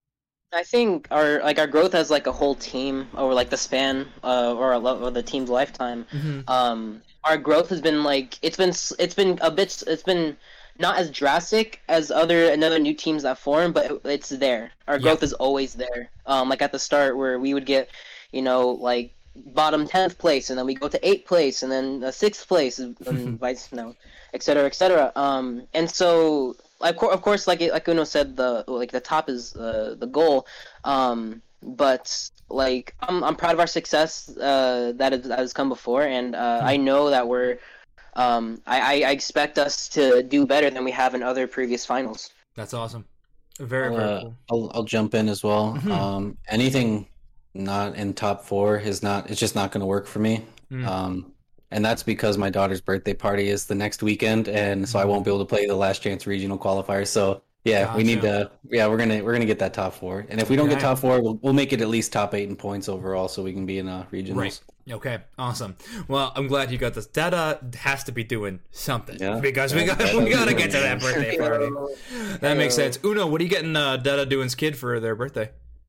I think our like our growth as like a whole team over like the span uh, or, a, or the team's lifetime. Mm-hmm. Um, our growth has been like it's been it's been a bit it's been not as drastic as other another new teams that form, but it, it's there. Our growth yeah. is always there. Um, like at the start where we would get, you know, like. bottom tenth place, and then we go to eighth place, and then uh, sixth place, and vice, you know, et cetera, et cetera. Um, and so, like, of course, like like Uno said, the like the top is uh, the goal. Um, but like, I'm I'm proud of our success uh, that has, that has come before, and uh, I know that we're. Um, I, I expect us to do better than we have in other previous finals. That's awesome. Very I'll, very uh, cool. I'll I'll jump in as well. Mm-hmm. Um, anything. Not in top four is not it's just not going to work for me. Mm. Um, and that's because my daughter's birthday party is the next weekend, and so I won't be able to play the last chance regional qualifier. So yeah, Gotcha. we need to yeah we're gonna we're gonna get that top four, and if we don't Okay. get top four, we'll we'll make it at least top eight in points overall, so we can be in uh, regionals. Right. Okay, awesome. Well, I'm glad you got this. Dada has to be doing something Yeah. because we got we gotta get to that birthday party. That makes sense. Uno, what are you getting uh, Dada doing's kid for their birthday?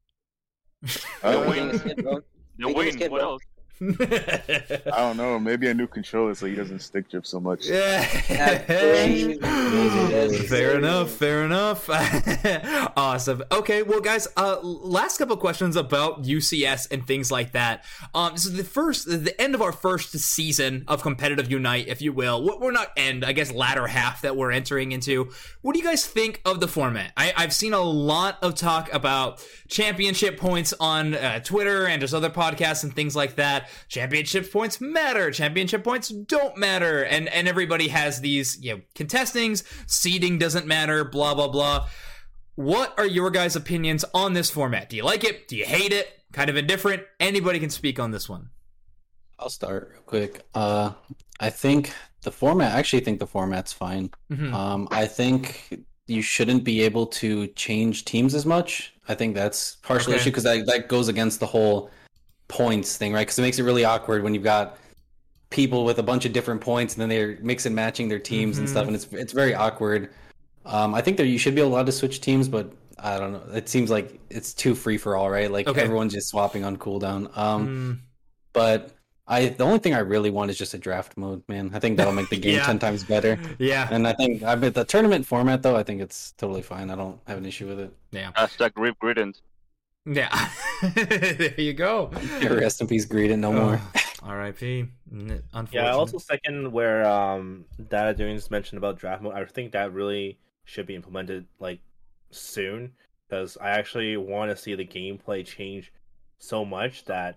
The Uh, win. The win. What else? I don't know. Maybe a new controller so he doesn't stick drift so much. Yeah. Fair enough. Fair enough. Awesome. Okay. Well, guys, uh, last couple of questions about U C S and things like that. Um, this is the first, the end of our first season of competitive Unite, if you will. We're not end, I guess, latter half that we're entering into. What do you guys think of the format? I, I've seen a lot of talk about championship points on uh, Twitter and just other podcasts and things like that. Championship points matter. Championship points don't matter. And and everybody has these, you know, contestings. Seeding doesn't matter. Blah, blah, blah. What are your guys' opinions on this format? Do you like it? Do you hate it? Kind of indifferent? Anybody can speak on this one. I'll start real quick. Uh, I think the format, I actually think the format's fine. Mhm. Um, I think you shouldn't be able to change teams as much. I think that's partially Okay. issue because that, that goes against the whole points thing, right? Because it makes it really awkward when you've got people with a bunch of different points and then they're mix and matching their teams and Mhm. stuff, and it's it's very awkward. Um, I think that you should be allowed to switch teams, but I don't know. It seems like it's too free for all, right? Like Okay. everyone's just swapping on cooldown. Um, Mm. but I the only thing I really want is just a draft mode, man. I think that'll make the game Yeah. ten times better. Yeah. And I think I bet the tournament format though, I think it's totally fine. I don't have an issue with it. Yeah. Hashtag Rip Grident. Yeah. There you go. Rest in peace, Greedent, no more. R I P. Unfortunately. Yeah, I also second where um Data Doings mentioned about draft mode. I think that really should be implemented like soon because I actually want to see the gameplay change so much that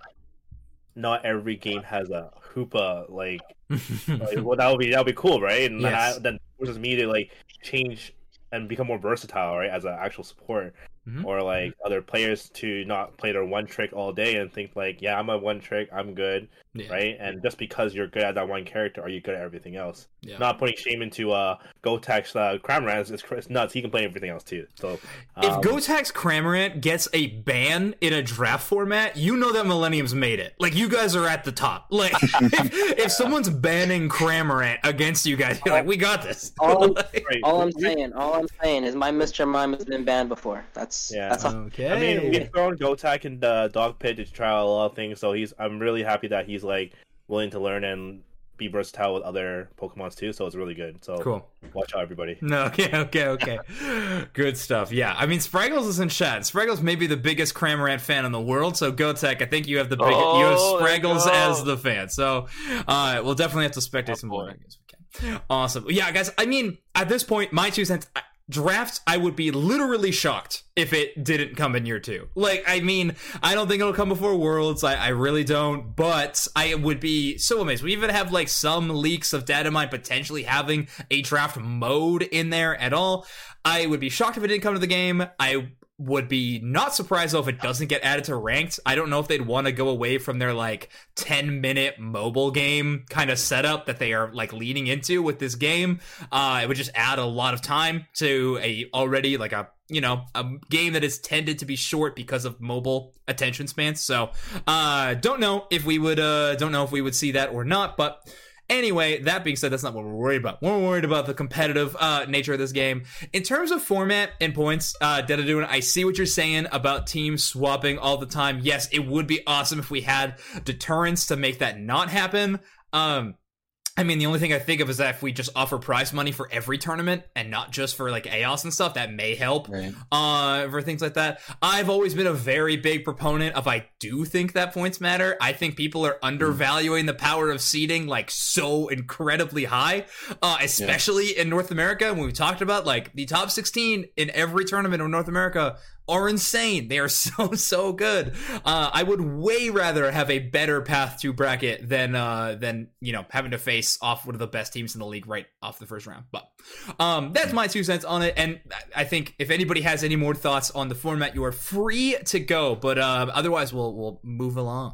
not every game has a hoopa like, like well that would be that would be cool, right? And Yes. then, I, then forces me to like change and become more versatile, right, as an actual support. Mhm. Or like other players to not play their one trick all day and think like, yeah, I'm a one trick, I'm good, Yeah. right? And just because you're good at that one character, are you good at everything else? Yeah. Not putting shame into uh Gotek's uh, Cramorant is it's nuts. He can play everything else too. So If um, Gotek's Cramorant gets a ban in a draft format, you know that Millennium's made it. Like, you guys are at the top. Like, if, if someone's banning Cramorant against you guys, you're like, we got this. All, Like- right, all I'm we- saying, all I'm saying is my Mister Mime has been banned before. That's Yeah. that's all. Okay. I mean, we've thrown Gotek in the dog pit to try out a lot of things, so he's. I'm really happy that he's like willing to learn and be versatile with other Pokemons too. So it's really good. So Cool. watch out, everybody. No, okay, okay, okay. Good stuff. Yeah, I mean, Spraggles is in chat. Spraggles may be the biggest Cramorant fan in the world, so Gotek, I think you have the biggest. you have Oh, there you Spraggles go. as the fan. So uh, we'll definitely have to spectate Oh, some boy. more. I guess we can. Awesome. Yeah, guys. I mean, at this point, my two cents. I- Drafts, I would be literally shocked if it didn't come in year two. Like, I mean, I don't think it'll come before Worlds. I, I really don't. But I would be so amazed. We even have like some leaks of Datamine potentially having a draft mode in there at all. I would be shocked if it didn't come to the game. I would be not surprised though if it doesn't get added to ranked. I don't know if they'd want to go away from their like ten minute mobile game kind of setup that they are like leading into with this game. Uh, it would just add a lot of time to a already like a you know a game that is tended to be short because of mobile attention spans. So uh, don't know if we would uh, don't know if we would see that or not, but. Anyway, that being said, that's not what we're worried about. We're worried about the competitive uh, nature of this game. In terms of format and points, uh, Dedadune, I see what you're saying about teams swapping all the time. Yes, it would be awesome if we had deterrents to make that not happen. Um, I mean, the only thing I think of is that if we just offer prize money for every tournament and not just for like A O S and stuff, that may help Right. uh, for things like that. I've always been a very big proponent of I do think that points matter. I think people are undervaluing the power of seeding like so incredibly high, uh, especially in North America. When we talked about like the top sixteen in every tournament in North America are insane. They are so, so good. Uh, I would way rather have a better path to bracket than, uh, than, you know, having to face off one of the best teams in the league right off the first round. But, um, that's my two cents on it. And I think if anybody has any more thoughts on the format, you are free to go. But, uh, otherwise we'll, we'll move along.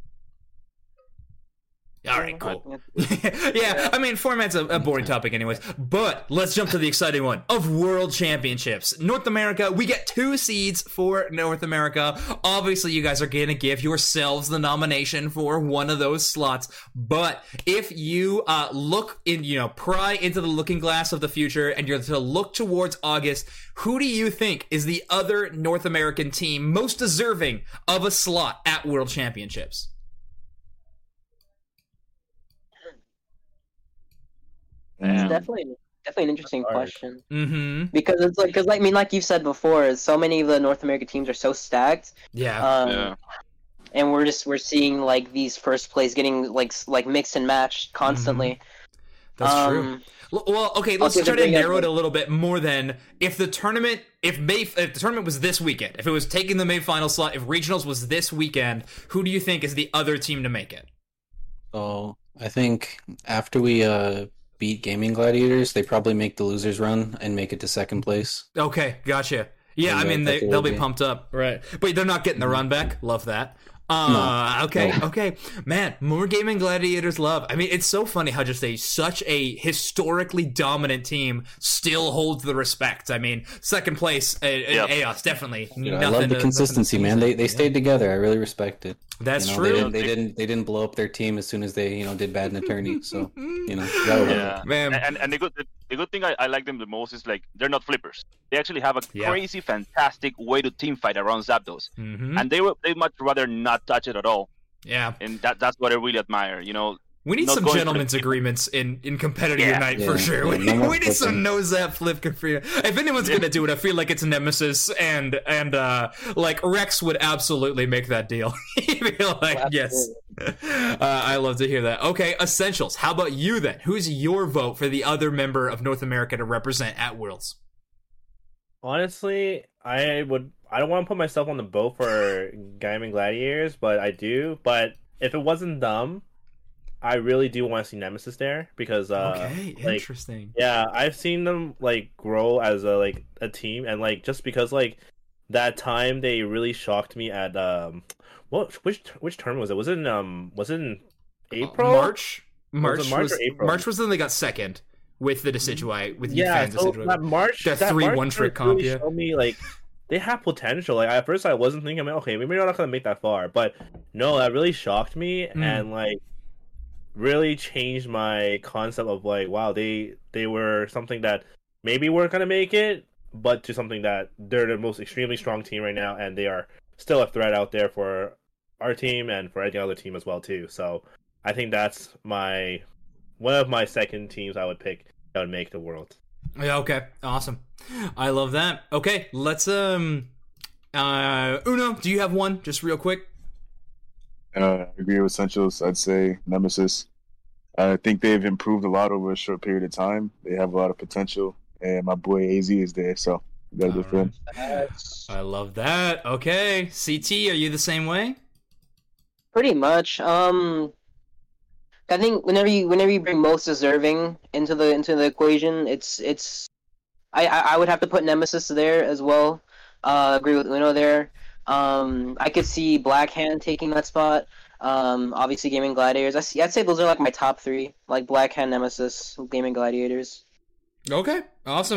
All right, cool. Yeah, I mean, format's a, a boring topic anyways. But let's jump to the exciting one of World Championships. North America, we get two seeds for North America. Obviously, you guys are going to give yourselves the nomination for one of those slots. But if you uh, look in, you know, pry into the looking glass of the future and you're to look towards August, who do you think is the other North American team most deserving of a slot at World Championships? It's definitely definitely an interesting Hard. question Mm-hmm. because it's like because I mean like you've said before, so many of the North American teams are so stacked, Yeah. um, Yeah. and we're just we're seeing like these first place getting like s- like mixed and matched constantly. That's true. Um, L- Well, okay, let's Okay, try then to bring up narrow it the- a little bit more then. If the tournament, if May, if the tournament was this weekend, if it was taking the May final slot, if regionals was this weekend, who do you think is the other team to make it? So I think after we uh, beat Gaming Gladiators, they probably make the losers run and make it to second place. Okay, gotcha. Yeah, I Yeah, mean, they, that's what they'll it'll be be. pumped up. Right. But they're not getting the run back. Love that. Uh, No. okay, No. okay, man. More Gaming Gladiators love. I mean, it's so funny how just a such a historically dominant team still holds the respect. I mean, second place, uh, Yep. A O S definitely. You know, I nothing love to- the nothing to consistency, sneeze man. at. They they Yeah. stayed together. I really respect it. That's you know, true. They didn't, they didn't they didn't blow up their team as soon as they you know did bad in attorney. So you know, you gotta love it. Yeah, Man. And and the good the good thing I, I like them the most is like they're not flippers. They actually have a Yeah. crazy, fantastic way to team fight around Zapdos, Mhm. and they were they much rather not touch it at all. Yeah. And that that's what I really admire. You know, We need Not some going for gentlemen's the- agreements in, in competitive Yeah. Unite Yeah, for sure. yeah, we, no more we need some flipping. nose that flip config. If anyone's gonna do it, I feel like it's Nemesis and and uh like Rex would absolutely make that deal. He'd be like, Oh, yes. Uh, I love to hear that. Okay, Essentials. How about you then? Who's your vote for the other member of North America to represent at Worlds? Honestly, I would. I don't want to put myself on the boat for Gaming Gladiators, but I do. But if it wasn't them, I really do want to see Nemesis there because, uh, Okay, like, interesting. yeah, I've seen them like grow as a like a team, and like just because like that time they really shocked me at um, what which which term was it? Was it in um was it in April? March. March Was it March was or April? March was then they got second with the Decidueye with Yeah, Yifan so Decidueye. that March, That that three March one-trick really comp, yeah. showed me like they have potential. Like at first, I wasn't thinking, okay, maybe they're not gonna make that far, but no, that really shocked me Mm. and like really changed my concept of like, wow, they they were something that maybe weren't gonna make it, but to something that they're the most extremely strong team right now, and they are still a threat out there for our team and for any other team as well too. So I think that's my one of my second teams I would pick that would make the world. Yeah, okay. Awesome. I love that. Okay, let's um uh Uno, do you have one just real quick? Uh, I agree with Essentials. I'd say Nemesis. I think they've improved a lot over a short period of time. They have a lot of potential, and my boy A Z is there, so we got a good friend. I love that. Okay. C T, are you the same way? Pretty much. Um, I think whenever you whenever you bring most deserving into the into the equation, it's it's. I I, I would have to put Nemesis there as well. Uh, agree with Uno there. Um, I could see Black Hand taking that spot. Um, obviously Gaming Gladiators. I see. I'd say those are like my top three, like Black Hand, Nemesis, Gaming Gladiators. Okay, awesome.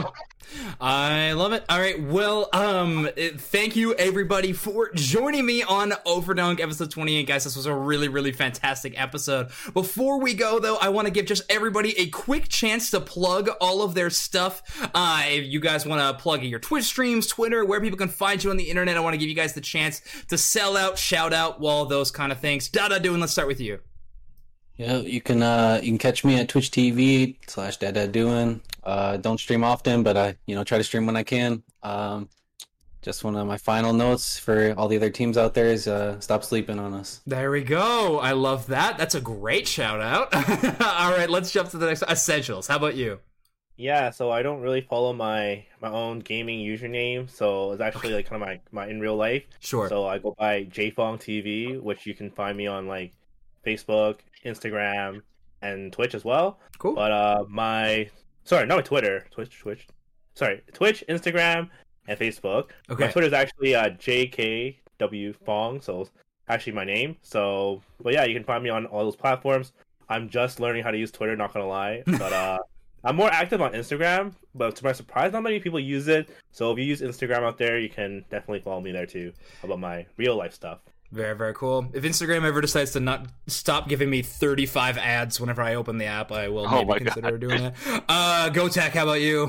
I love it. All right, well, um, eh, thank you everybody for joining me on Overdunk episode twenty-eight, guys. This was a really, really fantastic episode. Before we go, though, I want to give just everybody a quick chance to plug all of their stuff. Uh, if you guys want to plug your Twitch streams, Twitter, where people can find you on the internet, I want to give you guys the chance to sell out, shout out, all those kind of things. Dada doing. Let's start with you. Yeah, you can uh you can catch me at Twitch T V slash Dad Dad Doing. Uh, don't stream often, but I you know try to stream when I can. Um, just one of my final notes for all the other teams out there is uh stop sleeping on us. There we go. I love that. That's a great shout out. All right, let's jump to the next Essentials. How about you? Yeah, so I don't really follow my my own gaming username, so it's actually like kind of my, my in real life. Sure. So I go by Jfong T V, which you can find me on like Facebook, Instagram, and Twitch as well. Cool. But uh, my sorry, not my Twitter, Twitch, Twitch, sorry, Twitch, Instagram, and Facebook. Okay. My Twitter is actually uh, J K W Fong, so it's actually my name. So, but yeah, you can find me on all those platforms. I'm just learning how to use Twitter, not gonna lie, but uh. I'm more active on Instagram, but to my surprise, not many people use it. So if you use Instagram out there, you can definitely follow me there too about my real life stuff. Very, very cool. If Instagram ever decides to not stop giving me thirty-five ads whenever I open the app, I will Oh maybe my consider God. doing that. Uh, GoTech, how about you?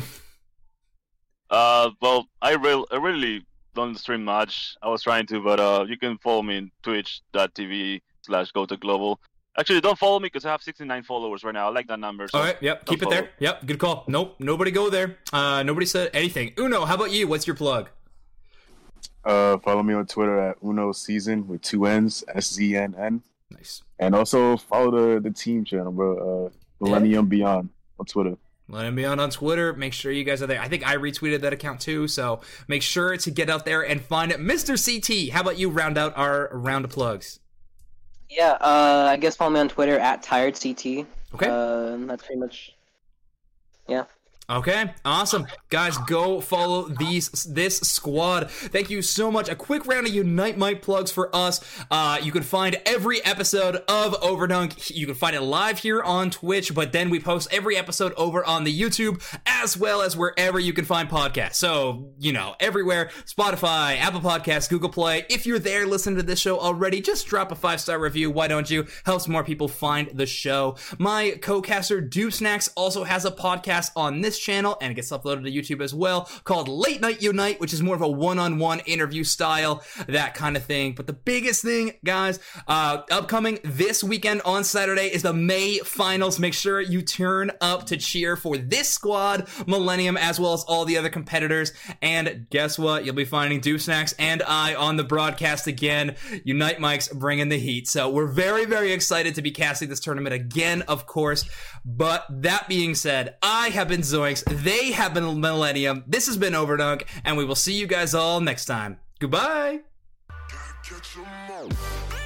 Uh, well, I really, I really don't stream much. I was trying to, but uh, you can follow me in twitch.tv slash go to global. Actually, don't follow me because I have sixty-nine followers right now. I like that number. So All right, yep, don't keep it follow. there. Yep, good call. Nope, nobody go there. Uh, nobody said anything. Uno, how about you? What's your plug? Uh, follow me on Twitter at Uno Season with two N's, S Z N N. Nice. And also follow the, the team channel, bro. Uh, Millennium Beyond on Twitter. Let him be on on Twitter. Make sure you guys are there. I think I retweeted that account too, so make sure to get out there and find it. Mister C T, how about you round out our round of plugs? Yeah, uh, I guess follow me on Twitter at TiredCT. Okay. Uh, that's pretty much. Yeah. Okay, awesome. Guys, go follow these this squad. Thank you so much. A quick round of Unite Mic plugs for us. Uh, you can find every episode of Overdunk. You can find it live here on Twitch, but then we post every episode over on the YouTube, as well as wherever you can find podcasts. So, you know, everywhere. Spotify, Apple Podcasts, Google Play. If you're there listening to this show already, just drop a five-star review. Why don't you? Helps more people find the show. My co-caster, Dude Snacks, also has a podcast on this channel, and it gets uploaded to YouTube as well, called Late Night Unite, which is more of a one-on-one interview style, that kind of thing. But the biggest thing, guys, uh, upcoming this weekend on Saturday is the May Finals. Make sure you turn up to cheer for this squad, Millennium, as well as all the other competitors. And guess what? You'll be finding Dude Snacks and I on the broadcast again. Unite Mics bringing the heat. So we're very, very excited to be casting this tournament again, of course. But that being said, I have been Zoinks. They have been Millennium. This has been Overdunk, and we will see you guys all next time. Goodbye.